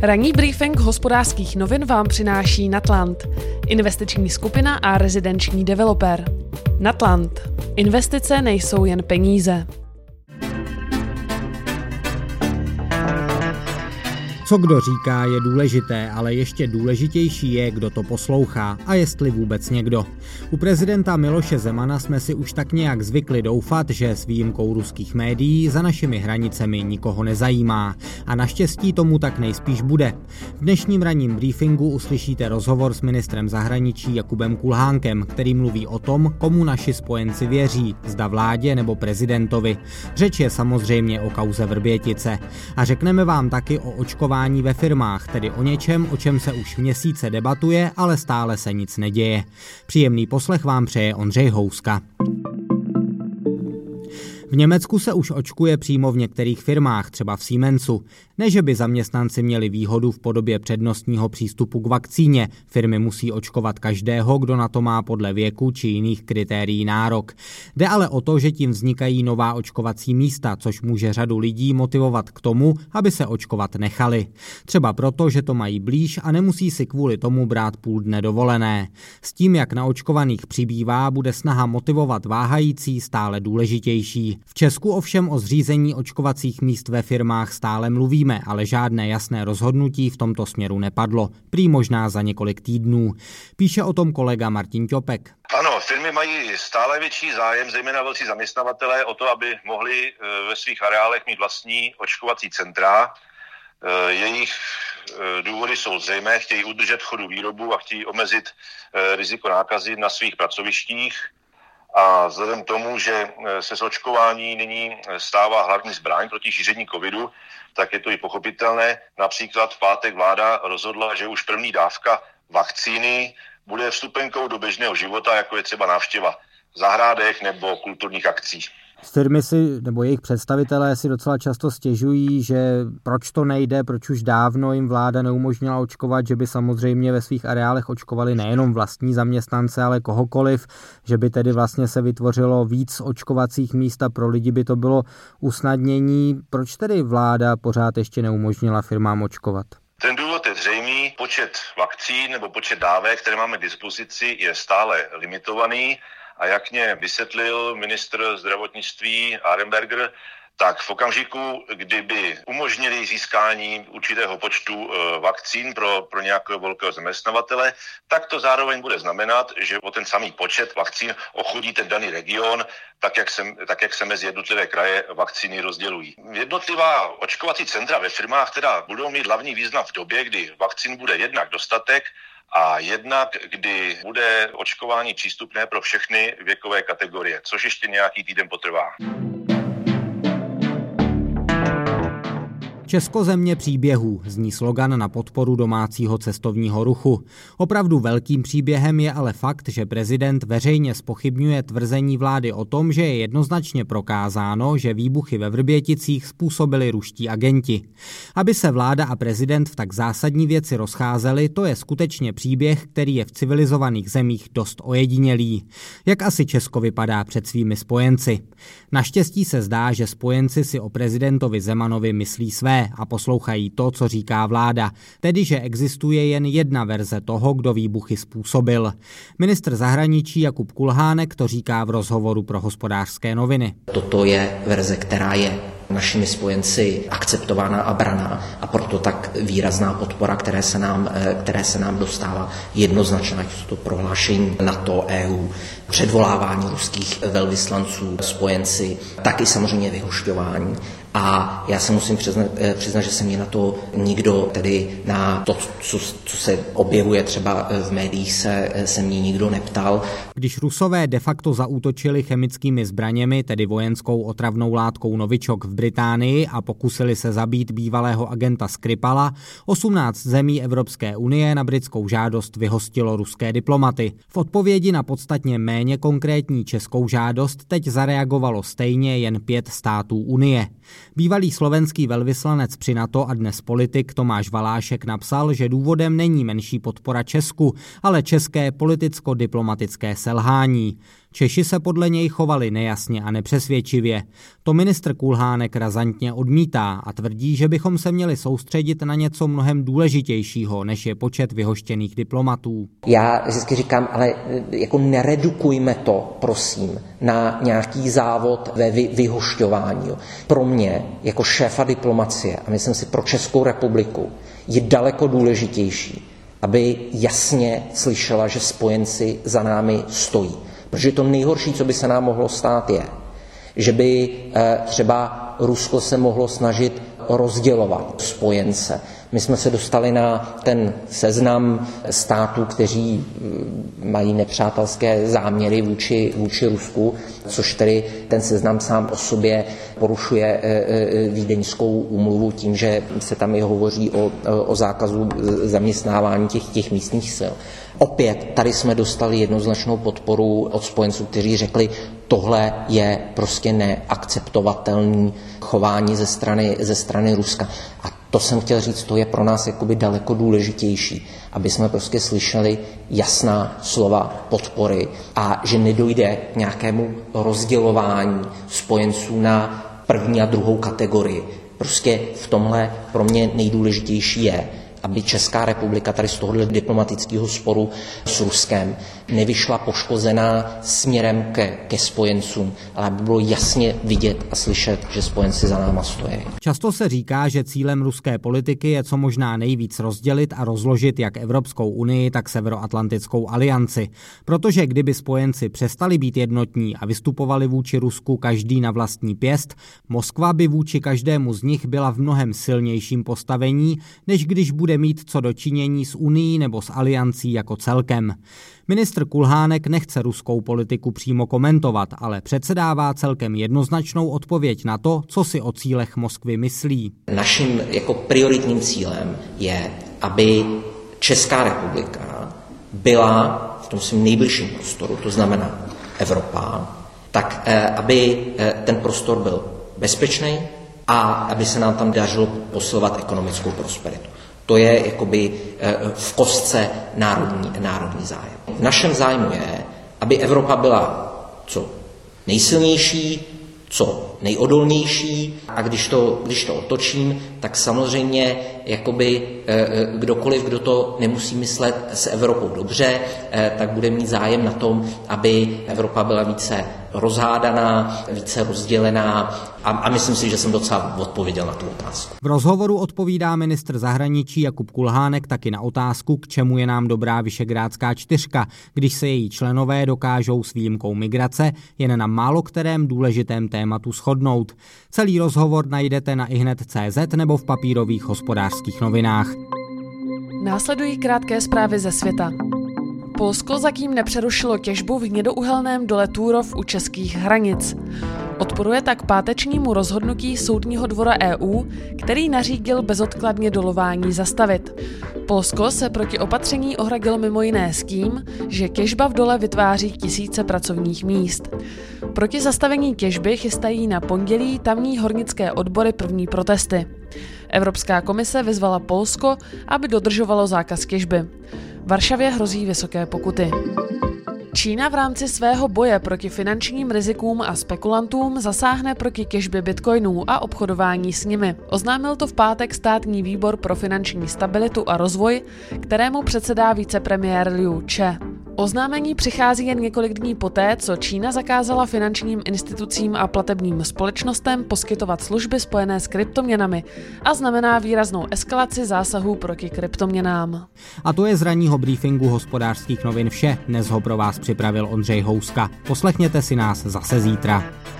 Ranní briefing Hospodářských novin vám přináší Natland, investiční skupina a rezidenční developer. Natland. Investice nejsou jen peníze. Co kdo říká, je důležité, ale ještě důležitější je, kdo to poslouchá a jestli vůbec někdo. U prezidenta Miloše Zemana jsme si už tak nějak zvykli doufat, že s výjimkou ruských médií za našimi hranicemi nikoho nezajímá. A naštěstí tomu tak nejspíš bude. V dnešním ranním briefingu uslyšíte rozhovor s ministrem zahraničí Jakubem Kulhánkem, který mluví o tom, komu naši spojenci věří, zda vládě nebo prezidentovi. Řeč je samozřejmě o kauze Vrbětice. A řekneme vám taky o očkování ve firmách, tedy o něčem, o čem se už měsíce debatuje, ale stále se nic neděje. Příjemný poslech vám přeje Ondřej Houska. V Německu se už očkuje přímo v některých firmách, třeba v Siemensu. Ne, že by zaměstnanci měli výhodu v podobě přednostního přístupu k vakcíně. Firmy musí očkovat každého, kdo na to má podle věku či jiných kritérií nárok. Jde ale o to, že tím vznikají nová očkovací místa, což může řadu lidí motivovat k tomu, aby se očkovat nechali. Třeba proto, že to mají blíž a nemusí si kvůli tomu brát půl dne dovolené. S tím, jak naočkovaných přibývá, bude snaha motivovat váhající stále důležitější. V Česku ovšem o zřízení očkovacích míst ve firmách stále mluvíme, ale žádné jasné rozhodnutí v tomto směru nepadlo. Prý možná za několik týdnů. Píše o tom kolega Martin Ťopek. Ano, firmy mají stále větší zájem, zejména velcí zaměstnavatelé, o to, aby mohli ve svých areálech mít vlastní očkovací centra. Jejich důvody jsou zřejmé, chtějí udržet chodu výrobu a chtějí omezit riziko nákazy na svých pracovištích. A vzhledem k tomu, že se z očkování nyní stává hlavní zbraň proti šíření covidu, tak je to i pochopitelné. Například v pátek vláda rozhodla, že už první dávka vakcíny bude vstupenkou do běžného života, jako je třeba návštěva zahrádek nebo kulturních akcí. Firmy si, nebo jejich představitelé si docela často stěžují, že proč to nejde, proč už dávno jim vláda neumožnila očkovat, že by samozřejmě ve svých areálech očkovali nejenom vlastní zaměstnance, ale kohokoliv, že by tedy vlastně se vytvořilo víc očkovacích míst a pro lidi by to bylo usnadnění. Proč tedy vláda pořád ještě neumožnila firmám očkovat? Ten důvod je zřejmý, počet vakcín nebo počet dávek, které máme k dispozici, je stále limitovaný. A jak mě vysvětlil ministr zdravotnictví Arenberger, tak v okamžiku, kdyby umožnili získání určitého počtu vakcín pro nějakého velkého zaměstnavatele, tak to zároveň bude znamenat, že o ten samý počet vakcín ochudí ten daný region, tak jak se mezi jednotlivé kraje vakcíny rozdělují. Jednotlivá očkovací centra ve firmách teda budou mít hlavní význam v době, kdy vakcín bude jednak dostatek, a jednak, kdy bude očkování přístupné pro všechny věkové kategorie, což ještě nějaký týden potrvá. Česko země příběhů zní slogan na podporu domácího cestovního ruchu. Opravdu velkým příběhem je ale fakt, že prezident veřejně zpochybňuje tvrzení vlády o tom, že je jednoznačně prokázáno, že výbuchy ve Vrběticích způsobili ruští agenti. Aby se vláda a prezident v tak zásadní věci rozcházeli, to je skutečně příběh, který je v civilizovaných zemích dost ojedinělý. Jak asi Česko vypadá před svými spojenci? Naštěstí se zdá, že spojenci si o prezidentovi Zemanovi myslí své a poslouchají to, co říká vláda, tedy že existuje jen jedna verze toho, kdo výbuchy způsobil. Ministr zahraničí Jakub Kulhánek to říká v rozhovoru pro Hospodářské noviny. Toto je verze, která je našimi spojenci akceptována a braná a proto tak výrazná podpora, které se nám dostává jednoznačně, ať jsou to prohlášení NATO, EU, předvolávání ruských velvyslanců, spojenci, tak i samozřejmě vyhošťování. A já se musím přiznat, že se mě na to nikdo, tedy na to, co se objevuje třeba v médiích, se mě nikdo neptal. Když Rusové de facto zaútočili chemickými zbraněmi, tedy vojenskou otravnou látkou Novičok v Británii a pokusili se zabít bývalého agenta Skripala, 18 zemí Evropské unie na britskou žádost vyhostilo ruské diplomaty. V odpovědi na podstatně méně konkrétní českou žádost teď zareagovalo stejně jen 5 států Unie. Bývalý slovenský velvyslanec při NATO a dnes politik Tomáš Valášek napsal, že důvodem není menší podpora Česku, ale české politicko-diplomatické selhání. Češi se podle něj chovali nejasně a nepřesvědčivě. To ministr Kulhánek razantně odmítá a tvrdí, že bychom se měli soustředit na něco mnohem důležitějšího, než je počet vyhoštěných diplomatů. Já vždycky říkám, ale jako neredukujme to, prosím, na nějaký závod ve vyhošťování. Pro mě, jako šéfa diplomacie, a myslím si pro Českou republiku, je daleko důležitější, aby jasně slyšela, že spojenci za námi stojí. Protože to nejhorší, co by se nám mohlo stát, je, že by třeba Rusko se mohlo snažit rozdělovat spojence. My jsme se dostali na ten seznam států, kteří mají nepřátelské záměry vůči Rusku, což tedy ten seznam sám o sobě porušuje Vídeňskou úmluvu tím, že se tam i hovoří o zákazu zaměstnávání těch místních sil. Opět tady jsme dostali jednoznačnou podporu od spojenců, kteří řekli, tohle je prostě neakceptovatelné chování ze strany Ruska. A to jsem chtěl říct, to je pro nás jakoby daleko důležitější, aby jsme prostě slyšeli jasná slova podpory a že nedojde k nějakému rozdělování spojenců na první a druhou kategorii. Prostě v tomhle pro mě nejdůležitější je, aby Česká republika tady z tohohle diplomatického sporu s Ruskem nevyšla poškozená směrem ke spojencům, ale aby bylo jasně vidět a slyšet, že spojenci za náma stojí. Často se říká, že cílem ruské politiky je co možná nejvíc rozdělit a rozložit jak Evropskou unii, tak Severoatlantickou alianci. Protože kdyby spojenci přestali být jednotní a vystupovali vůči Rusku každý na vlastní pěst, Moskva by vůči každému z nich byla v mnohem silnějším postavení, než když bude mít co do činění s Unií nebo s aliancí jako celkem. Ministr Kulhánek nechce ruskou politiku přímo komentovat, ale předsedává celkem jednoznačnou odpověď na to, co si o cílech Moskvy myslí. Naším jako prioritním cílem je, aby Česká republika byla v tom svém nejbližším prostoru, to znamená Evropa, tak aby ten prostor byl bezpečný a aby se nám tam dařilo posilovat ekonomickou prosperitu. To je jakoby v kostce národní zájem. V našem zájmu je, aby Evropa byla co nejsilnější, co nejodolnější a když to otočím, tak samozřejmě jakoby kdokoliv, kdo to nemusí myslet s Evropou dobře, tak bude mít zájem na tom, aby Evropa byla více rozhádaná, více rozdělená a myslím si, že jsem docela odpověděl na tu otázku. V rozhovoru odpovídá ministr zahraničí Jakub Kulhánek taky na otázku, k čemu je nám dobrá Visegrádská čtyřka, když se její členové dokážou s výjimkou migrace jen na málo kterém důležitém tématu shodnout. Celý rozhovor najdete na ihned.cz nebo v papírových Hospodářských novinách. Následují krátké zprávy ze světa. Polsko zatím nepřerušilo těžbu v hnědouhelném dole Turów u českých hranic. Odporuje tak pátečnímu rozhodnutí Soudního dvora EU, který nařídil bezodkladně dolování zastavit. Polsko se proti opatření ohradilo mimo jiné s tím, že těžba v dole vytváří tisíce pracovních míst. Proti zastavení těžby chystají na pondělí tamní hornické odbory první protesty. Evropská komise vyzvala Polsko, aby dodržovalo zákaz těžby. Varšavě hrozí vysoké pokuty. Čína v rámci svého boje proti finančním rizikům a spekulantům zasáhne proti těžbě bitcoinů a obchodování s nimi. Oznámil to v pátek státní výbor pro finanční stabilitu a rozvoj, kterému předsedá vicepremiér Liu Che. Oznámení přichází jen několik dní poté, co Čína zakázala finančním institucím a platebním společnostem poskytovat služby spojené s kryptoměnami a znamená výraznou eskalaci zásahů proti kryptoměnám. A to je z ranního briefingu Hospodářských novin vše. Dnes ho pro vás připravil Ondřej Houska. Poslechněte si nás zase zítra.